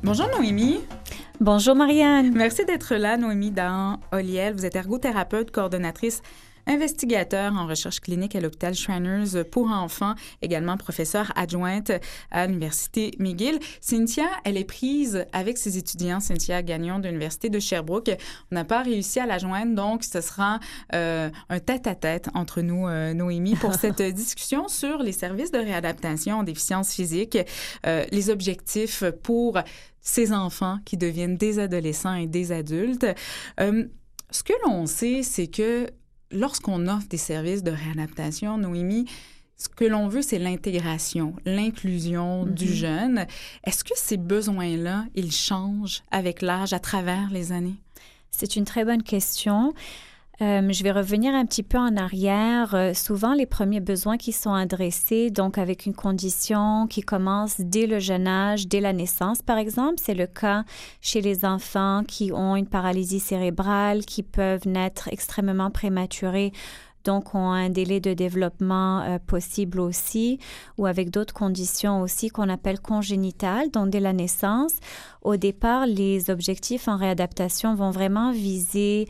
Bonjour Noémie. Bonjour Marianne. Merci d'être là, Noémie dans Oliel. Vous êtes ergothérapeute, coordonnatrice, investigateur en recherche clinique à l'hôpital Shriners pour enfants, également professeure adjointe à l'Université McGill. Cynthia, elle est prise avec ses étudiants, Cynthia Gagnon de l'Université de Sherbrooke. On n'a pas réussi à la joindre, donc ce sera un tête-à-tête entre nous, Noémie, pour cette discussion sur les services de réadaptation en déficience physique, les objectifs pour ces enfants qui deviennent des adolescents et des adultes. Ce que l'on sait, c'est que lorsqu'on offre des services de réadaptation, Noémie, ce que l'on veut, c'est l'intégration, l'inclusion du jeune. Est-ce que ces besoins-là, ils changent avec l'âge, à travers les années? C'est une très bonne question. Je vais revenir un petit peu en arrière. Souvent, les premiers besoins qui sont adressés, donc avec une condition qui commence dès le jeune âge, dès la naissance, par exemple, c'est le cas chez les enfants qui ont une paralysie cérébrale, qui peuvent naître extrêmement prématurés, donc ont un délai de développement possible aussi, ou avec d'autres conditions aussi qu'on appelle congénitales, donc dès la naissance. Au départ, les objectifs en réadaptation vont vraiment viser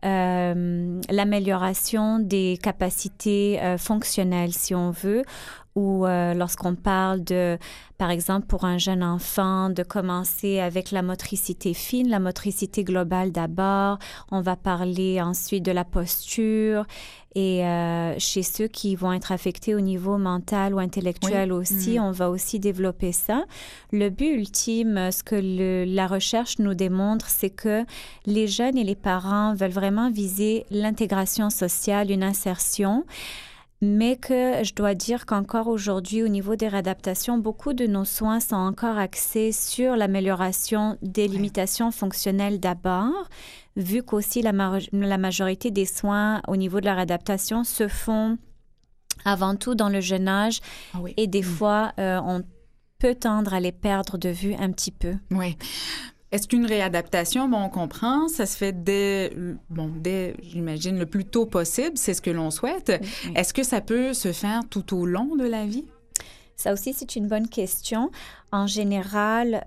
l'amélioration des capacités fonctionnelles, si on veut, ou lorsqu'on parle de, par exemple, pour un jeune enfant, de commencer avec la motricité fine, la motricité globale d'abord. On va parler ensuite de la posture et chez ceux qui vont être affectés au niveau mental ou intellectuel aussi, on va aussi développer ça. Le but ultime, ce que la recherche nous démontre, c'est que les jeunes et les parents veulent vraiment viser l'intégration sociale, une insertion. Mais que je dois dire qu'encore aujourd'hui, au niveau des réadaptations, beaucoup de nos soins sont encore axés sur l'amélioration des limitations fonctionnelles d'abord, vu qu'aussi la majorité des soins au niveau de la réadaptation se font avant tout dans le jeune âge. Et des fois, on peut tendre à les perdre de vue un petit peu. Oui. Est-ce qu'une réadaptation, on comprend, ça se fait dès, j'imagine, le plus tôt possible, c'est ce que l'on souhaite. Oui. Est-ce que ça peut se faire tout au long de la vie? Ça aussi, c'est une bonne question. En général,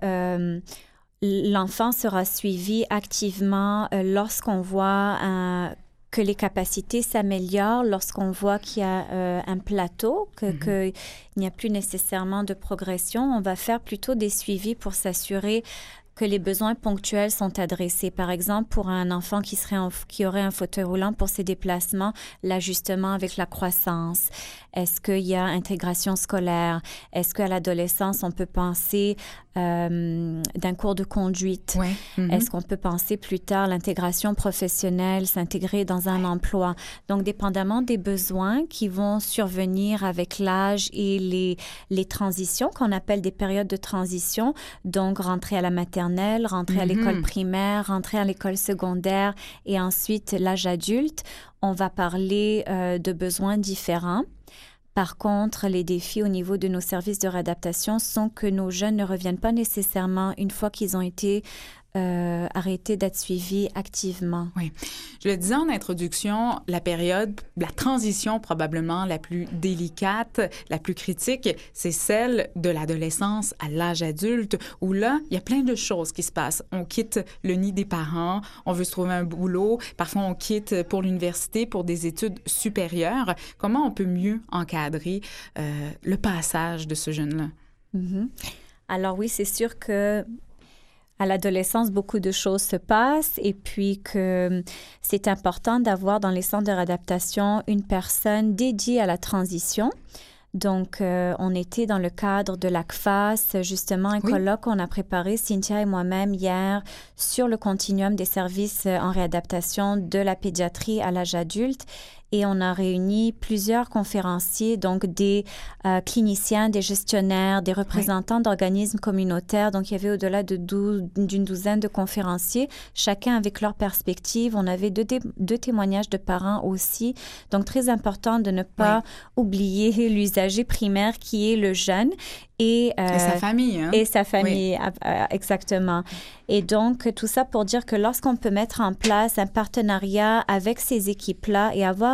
l'enfant sera suivi activement lorsqu'on voit que les capacités s'améliorent, lorsqu'on voit qu'il y a un plateau, qu'il n'y a plus nécessairement de progression. On va faire plutôt des suivis pour s'assurer que les besoins ponctuels sont adressés. Par exemple, pour un enfant qui aurait un fauteuil roulant pour ses déplacements, l'ajustement avec la croissance. Est-ce qu'il y a intégration scolaire? Est-ce qu'à l'adolescence, on peut penser d'un cours de conduite? Ouais. Est-ce qu'on peut penser plus tard l'intégration professionnelle, s'intégrer dans un emploi? Donc, dépendamment des besoins qui vont survenir avec l'âge et les transitions qu'on appelle des périodes de transition, donc rentrer à la maternelle, rentrer à l'école primaire, rentrer à l'école secondaire et ensuite l'âge adulte, on va parler de besoins différents. Par contre, les défis au niveau de nos services de réadaptation sont que nos jeunes ne reviennent pas nécessairement une fois qu'ils ont été arrêtés d'être suivis activement. Oui. Je le disais en introduction, la période, la transition probablement la plus délicate, la plus critique, c'est celle de l'adolescence à l'âge adulte, où là, il y a plein de choses qui se passent. On quitte le nid des parents, on veut se trouver un boulot, parfois on quitte pour l'université, pour des études supérieures. Comment on peut mieux encadrer le passage de ce jeune-là? Alors oui, c'est sûr que à l'adolescence, beaucoup de choses se passent et puis que c'est important d'avoir dans les centres de réadaptation une personne dédiée à la transition. Donc, on était dans le cadre de l'ACFAS, justement, un colloque qu'on a préparé, Cynthia et moi-même, hier, sur le continuum des services en réadaptation de la pédiatrie à l'âge adulte. Et on a réuni plusieurs conférenciers, donc des cliniciens, des gestionnaires, des représentants d'organismes communautaires. Donc, il y avait au-delà d'une douzaine de conférenciers, chacun avec leur perspective. On avait deux témoignages de parents aussi. Donc, très important de ne pas oublier l'usager primaire qui est le jeune. Et sa famille. Hein? Et sa famille, exactement. Et donc, tout ça pour dire que lorsqu'on peut mettre en place un partenariat avec ces équipes-là et avoir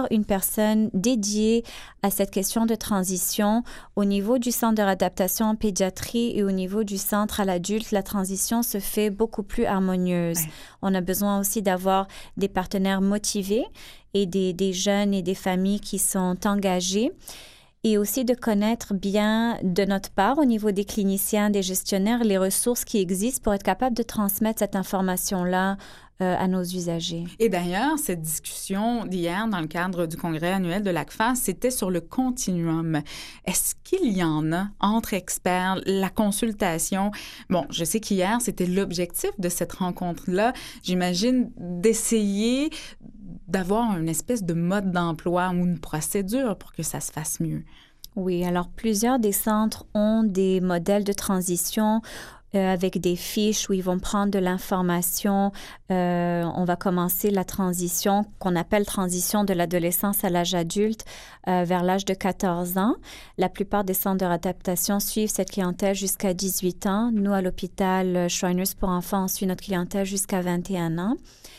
une personne dédiée à cette question de transition. Au niveau du centre de réadaptation en pédiatrie et au niveau du centre à l'adulte, la transition se fait beaucoup plus harmonieuse. Ouais. On a besoin aussi d'avoir des partenaires motivés et des jeunes et des familles qui sont engagés. Et aussi de connaître bien de notre part, au niveau des cliniciens, des gestionnaires, les ressources qui existent pour être capable de transmettre cette information-là à nos usagers. Et d'ailleurs, cette discussion d'hier dans le cadre du congrès annuel de l'ACFA, c'était sur le continuum. Est-ce qu'il y en a entre experts, la consultation? Bon, je sais qu'hier, c'était l'objectif de cette rencontre-là. J'imagine d'essayer d'avoir une espèce de mode d'emploi ou une procédure pour que ça se fasse mieux. Oui, alors plusieurs des centres ont des modèles de transition avec des fiches où ils vont prendre de l'information. On va commencer la transition qu'on appelle transition de l'adolescence à l'âge adulte vers l'âge de 14 ans. La plupart des centres de réadaptation suivent cette clientèle jusqu'à 18 ans. Nous, à l'hôpital Shriners pour enfants, on suit notre clientèle jusqu'à 21 ans.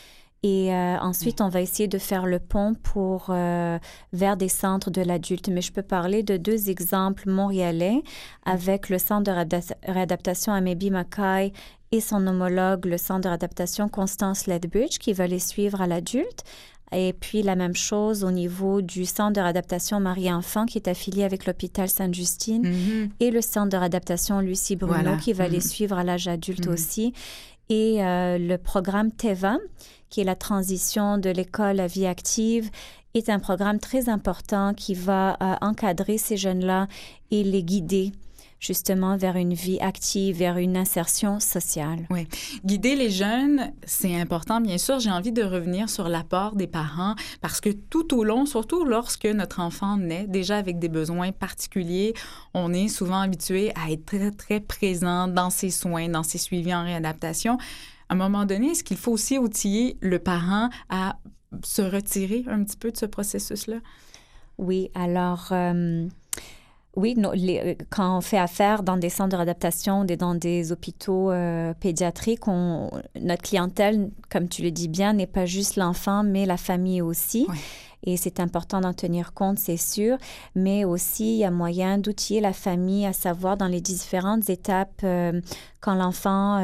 Et ensuite, on va essayer de faire le pont vers des centres de l'adulte. Mais je peux parler de 2 exemples montréalais avec le centre de réadaptation Amébi Mackay et son homologue, le centre de réadaptation Constance Lethbridge, qui va les suivre à l'adulte. Et puis, la même chose au niveau du centre de réadaptation Marie-Enfant, qui est affilié avec l'hôpital Sainte-Justine, et le centre de réadaptation Lucie Bruno, qui va les suivre à l'âge adulte aussi. Et le programme TEVA, qui est la transition de l'école à vie active, est un programme très important qui va encadrer ces jeunes-là et les guider justement vers une vie active, vers une insertion sociale. Oui. Guider les jeunes, c'est important, bien sûr. J'ai envie de revenir sur l'apport des parents parce que tout au long, surtout lorsque notre enfant naît, déjà avec des besoins particuliers, on est souvent habitué à être très, très présent dans ses soins, dans ses suivis en réadaptation. À un moment donné, est-ce qu'il faut aussi outiller le parent à se retirer un petit peu de ce processus-là? Oui, alors... Oui, quand on fait affaire dans des centres de réadaptation, dans des hôpitaux pédiatriques, notre clientèle, comme tu le dis bien, n'est pas juste l'enfant, mais la famille aussi. Oui. Et c'est important d'en tenir compte, c'est sûr. Mais aussi, il y a moyen d'outiller la famille à savoir dans les différentes étapes quand l'enfant...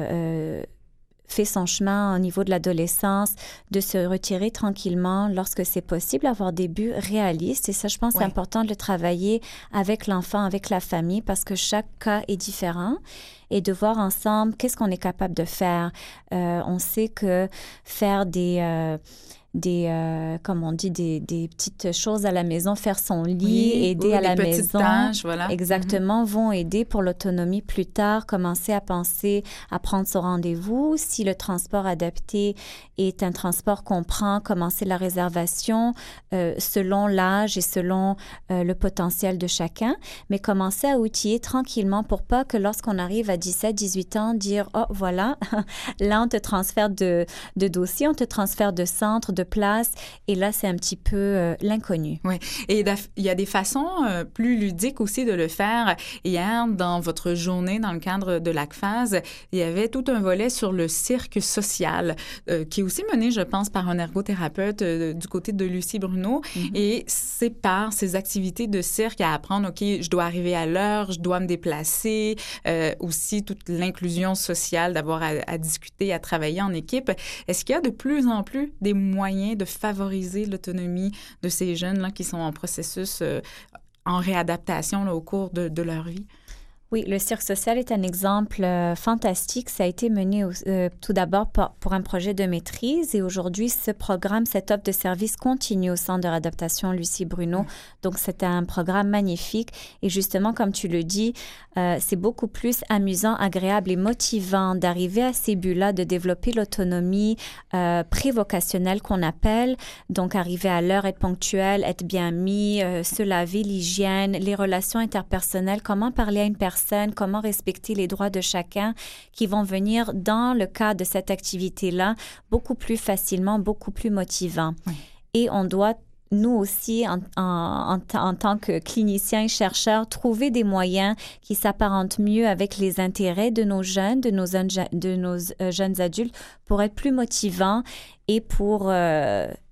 fait son chemin au niveau de l'adolescence, de se retirer tranquillement lorsque c'est possible, avoir des buts réalistes. Et ça, je pense, c'est important de le travailler avec l'enfant, avec la famille, parce que chaque cas est différent. Et de voir ensemble qu'est-ce qu'on est capable de faire. On sait que faire comme on dit, des petites choses à la maison, faire son lit, aider à la maison. Tâches, voilà. Exactement, vont aider pour l'autonomie plus tard, commencer à penser à prendre son rendez-vous. Si le transport adapté est un transport qu'on prend, commencer la réservation selon l'âge et selon le potentiel de chacun, mais commencer à outiller tranquillement pour pas que lorsqu'on arrive à 17, 18 ans, dire « Oh, voilà, là, on te transfère de dossier, on te transfère de centre, de place, et là, c'est un petit peu l'inconnu. » Oui, et il y a des façons plus ludiques aussi de le faire. Hier, dans votre journée, dans le cadre de l'ACFAS, il y avait tout un volet sur le cirque social, qui est aussi mené, je pense, par un ergothérapeute du côté de Lucie Bruno, et c'est par ces activités de cirque à apprendre, OK, je dois arriver à l'heure, je dois me déplacer, aussi toute l'inclusion sociale, d'avoir à discuter, à travailler en équipe. Est-ce qu'il y a de plus en plus des moyens de favoriser l'autonomie de ces jeunes-là qui sont en processus en réadaptation là, au cours de leur vie? Oui, le cirque social est un exemple fantastique. Ça a été mené tout d'abord pour un projet de maîtrise et aujourd'hui, ce programme, cette offre de service continue au Centre de réadaptation Lucie Bruno. Donc, c'est un programme magnifique et justement, comme tu le dis, c'est beaucoup plus amusant, agréable et motivant d'arriver à ces buts-là, de développer l'autonomie prévocationnelle qu'on appelle. Donc, arriver à l'heure, être ponctuel, être bien mis, se laver, l'hygiène, les relations interpersonnelles, comment parler à une personne, comment respecter les droits de chacun qui vont venir dans le cadre de cette activité-là beaucoup plus facilement, beaucoup plus motivant. Oui. Et on doit, nous aussi, en tant que cliniciens et chercheurs, trouver des moyens qui s'apparentent mieux avec les intérêts de nos jeunes, de nos jeunes adultes pour être plus motivants et pour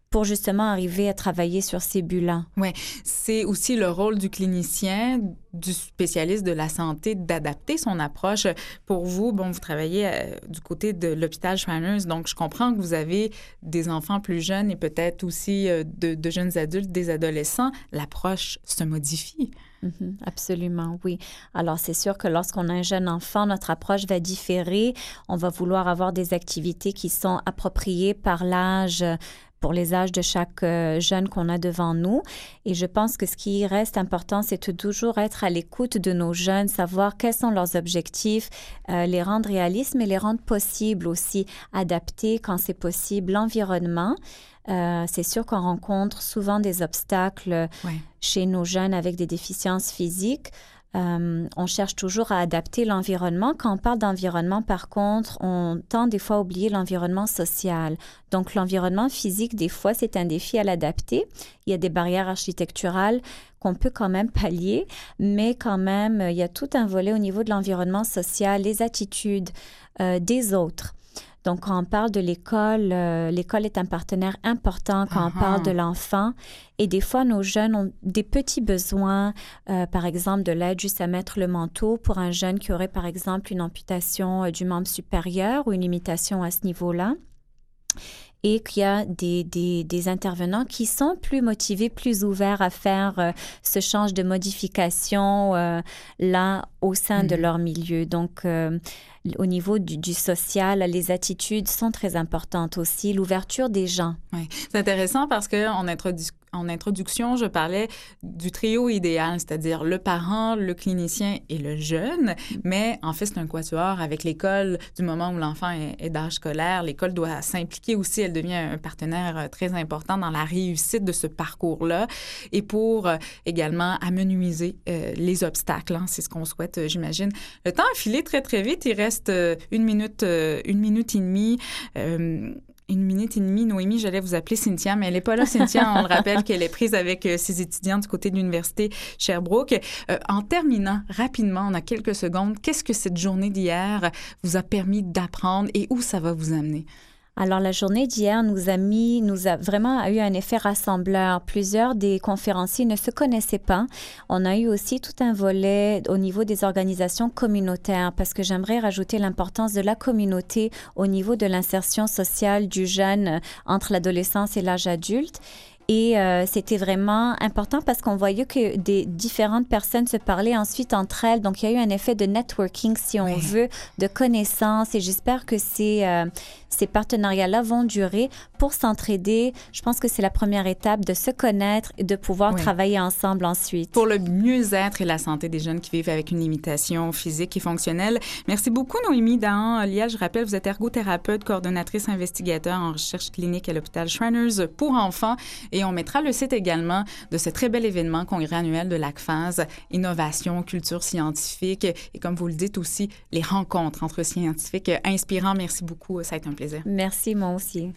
pour justement arriver à travailler sur ces buts-là. Oui, c'est aussi le rôle du clinicien, du spécialiste de la santé, d'adapter son approche. Pour vous, bon, vous travaillez du côté de l'hôpital Shriners, donc je comprends que vous avez des enfants plus jeunes et peut-être aussi de jeunes adultes, des adolescents. L'approche se modifie. Absolument, oui. Alors, c'est sûr que lorsqu'on a un jeune enfant, notre approche va différer. On va vouloir avoir des activités qui sont appropriées par l'âge, pour les âges de chaque jeune qu'on a devant nous. Et je pense que ce qui reste important, c'est de toujours être à l'écoute de nos jeunes, savoir quels sont leurs objectifs, les rendre réalistes, mais les rendre possibles aussi, adapter quand c'est possible l'environnement. C'est sûr qu'on rencontre souvent des obstacles chez nos jeunes avec des déficiences physiques. On cherche toujours à adapter l'environnement. Quand on parle d'environnement, par contre, on tend des fois à oublier l'environnement social. Donc, l'environnement physique, des fois, c'est un défi à l'adapter. Il y a des barrières architecturales qu'on peut quand même pallier, mais quand même, il y a tout un volet au niveau de l'environnement social, les attitudes des autres. Donc, quand on parle de l'école, l'école est un partenaire important quand on parle de l'enfant. Et des fois, nos jeunes ont des petits besoins, par exemple, de l'aide juste à mettre le manteau pour un jeune qui aurait, par exemple, une amputation du membre supérieur ou une limitation à ce niveau-là. Et qu'il y a des intervenants qui sont plus motivés, plus ouverts à faire ce change de modification là au sein de leur milieu. Donc, au niveau du social, les attitudes sont très importantes aussi, l'ouverture des gens. Oui, c'est intéressant parce qu'en introduction, je parlais du trio idéal, c'est-à-dire le parent, le clinicien et le jeune. Mais en fait, c'est un quatuor avec l'école. Du moment où l'enfant est d'âge scolaire, l'école doit s'impliquer aussi. Elle devient un partenaire très important dans la réussite de ce parcours-là et pour également amenuiser les obstacles. Hein, c'est ce qu'on souhaite, j'imagine. Le temps a filé très, très vite. Il reste une minute et demie. Une minute et demie, Noémie, j'allais vous appeler Cynthia, mais elle n'est pas là, Cynthia. On le rappelle qu'elle est prise avec ses étudiants du côté de l'Université Sherbrooke. En terminant, rapidement, on a quelques secondes, qu'est-ce que cette journée d'hier vous a permis d'apprendre et où ça va vous amener? Alors, la journée d'hier nous a vraiment eu un effet rassembleur. Plusieurs des conférenciers ne se connaissaient pas. On a eu aussi tout un volet au niveau des organisations communautaires parce que j'aimerais rajouter l'importance de la communauté au niveau de l'insertion sociale du jeune entre l'adolescence et l'âge adulte. Et c'était vraiment important parce qu'on voyait que des différentes personnes se parlaient ensuite entre elles. Donc, il y a eu un effet de networking, si on veut, de connaissances. Et j'espère que ces partenariats-là vont durer pour s'entraider. Je pense que c'est la première étape de se connaître et de pouvoir travailler ensemble ensuite. Pour le mieux-être et la santé des jeunes qui vivent avec une limitation physique et fonctionnelle. Merci beaucoup, Noémie Dahan-Oliel. Je rappelle, vous êtes ergothérapeute, coordonnatrice investigateur en recherche clinique à l'hôpital Shriners pour enfants. Et on mettra le site également de ce très bel événement, congrès annuel de l'ACFAS, innovation, culture scientifique et comme vous le dites aussi, les rencontres entre scientifiques inspirants. Merci beaucoup, ça a été un plaisir. Merci, moi aussi.